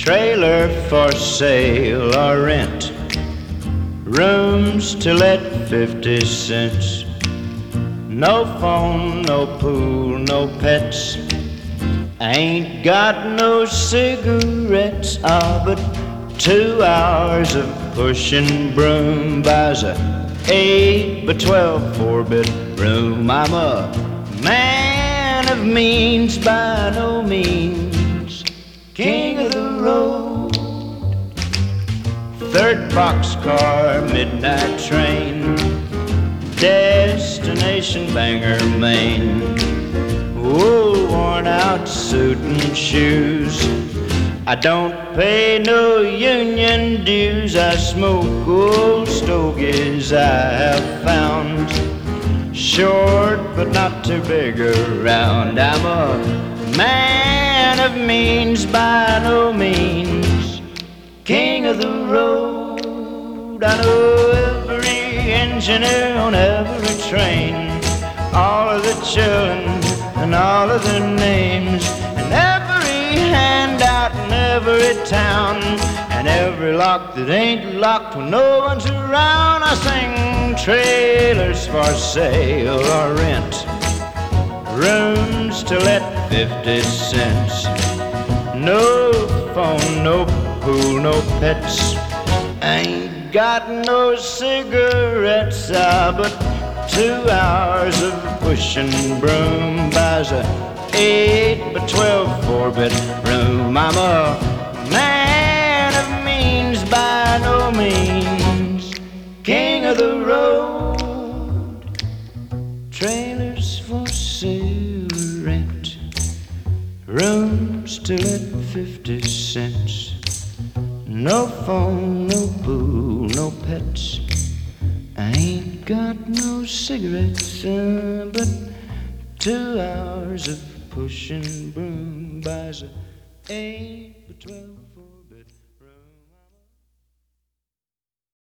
trailer for sale or rent, rooms to let 50 cents. No phone, no pool, no pets. I ain't got no cigarettes, but 2 hours of pushing broom buys a 8 by 12 4-bedroom. I'm a man of means, by no means king of the road. Third boxcar, midnight train, destination Bangor, Maine. Old worn out suit and shoes, I don't pay no union dues. I smoke old stogies I have found, short but not too big around. I'm a man of means, by no means king of the road. I know every engineer on every train, all of the children and all of their names, and every handout in every town, and every lock that ain't locked when no one's around. I sing trailers for sale or rent, rooms to let 50 cents. No phone, no pool, no pets. Ain't got no cigarettes, but 2 hours of pushing broom buys a 8 by 12 4-bedroom. I'm a man of means, by no means king of the road. Trailers for sale or rent, rooms to let 50 cents. No phone, no pool, no pets. I ain't got no cigarettes, but 2 hours of pushing broom buys a 8 by 12